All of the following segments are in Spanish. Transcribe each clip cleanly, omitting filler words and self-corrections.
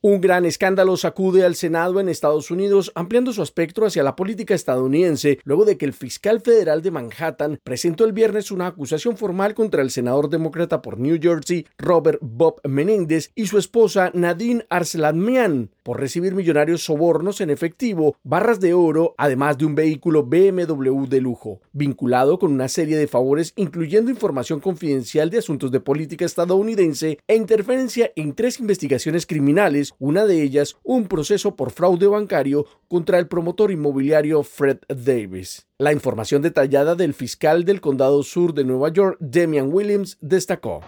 Un gran escándalo sacude al Senado en Estados Unidos, ampliando su espectro hacia la política estadounidense, luego de que el fiscal federal de Manhattan presentó el viernes una acusación formal contra el senador demócrata por New Jersey, Robert Bob Menéndez, y su esposa Nadine Arcelanian, por recibir millonarios sobornos en efectivo, barras de oro, además de un vehículo BMW de lujo, vinculado con una serie de favores incluyendo información confidencial de asuntos de política estadounidense e interferencia en 3 investigaciones criminales, una de ellas un proceso por fraude bancario contra el promotor inmobiliario Fred Davis. La información detallada del fiscal del Condado Sur de Nueva York, Damian Williams, destacó: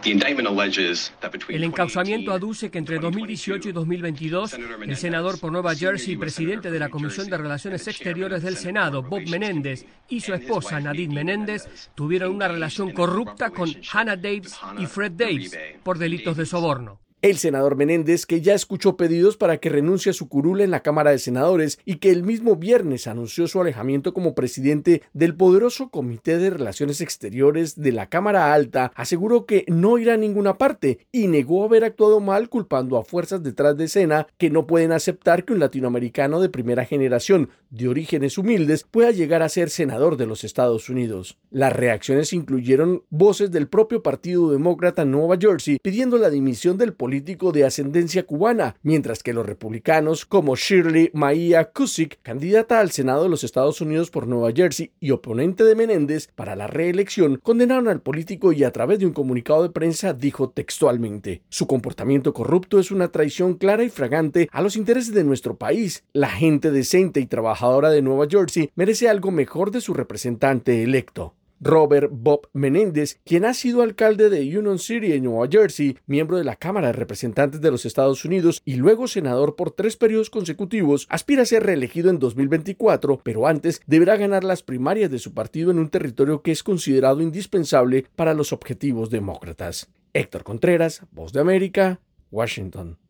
el encauzamiento aduce que entre 2018 y 2022, el senador por Nueva Jersey y presidente de la Comisión de Relaciones Exteriores del Senado, Bob Menéndez, y su esposa Nadine Menéndez tuvieron una relación corrupta con Hannah Davis y Fred Davis por delitos de soborno. El senador Menéndez, que ya escuchó pedidos para que renuncie a su curul en la Cámara de Senadores y que el mismo viernes anunció su alejamiento como presidente del poderoso Comité de Relaciones Exteriores de la Cámara Alta, aseguró que no irá a ninguna parte y negó haber actuado mal, culpando a fuerzas detrás de escena que no pueden aceptar que un latinoamericano de primera generación de orígenes humildes pueda llegar a ser senador de los Estados Unidos. Las reacciones incluyeron voces del propio Partido Demócrata en Nueva Jersey pidiendo la dimisión del político de ascendencia cubana, mientras que los republicanos como Shirley Maia Cusick, candidata al Senado de los Estados Unidos por Nueva Jersey y oponente de Menéndez para la reelección, condenaron al político y a través de un comunicado de prensa dijo textualmente: su comportamiento corrupto es una traición clara y fragante a los intereses de nuestro país. La gente decente y trabajadora de Nueva Jersey merece algo mejor de su representante electo. Robert Bob Menéndez, quien ha sido alcalde de Union City en Nueva Jersey, miembro de la Cámara de Representantes de los Estados Unidos y luego senador por 3 periodos consecutivos, aspira a ser reelegido en 2024, pero antes deberá ganar las primarias de su partido en un territorio que es considerado indispensable para los objetivos demócratas. Héctor Contreras, Voz de América, Washington.